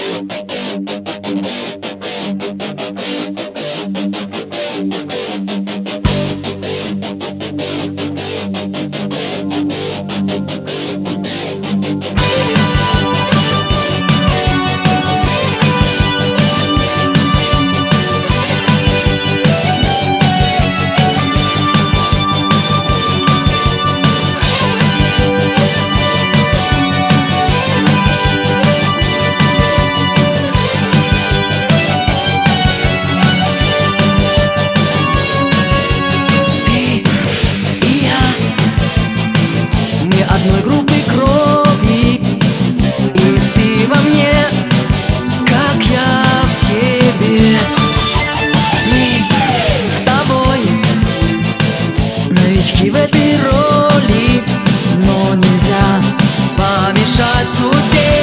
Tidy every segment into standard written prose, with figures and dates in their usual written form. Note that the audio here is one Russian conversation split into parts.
Одной группы крови, и ты во мне, как я в тебе. Мы с тобой новички в этой роли, но нельзя помешать судьбе.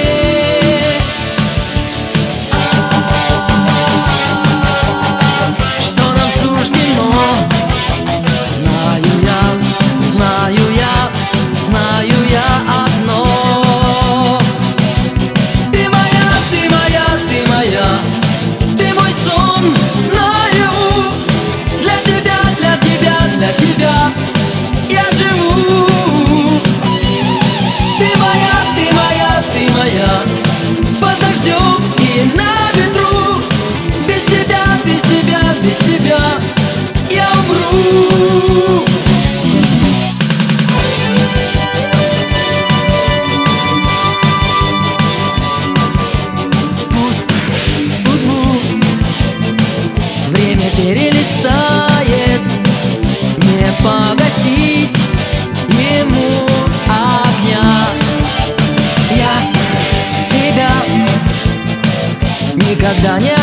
Что нам суждено, знаю я, знаю я. Знаю я одно: ты моя, ты моя, ты моя, ты мой сон наяву. Для тебя, для тебя, для тебя я живу. Ты моя, ты моя, ты моя, под дождем и на ветру. Без тебя, без тебя, без тебя я умру. Перелистает, не погасить ему огня. Я тебя никогда не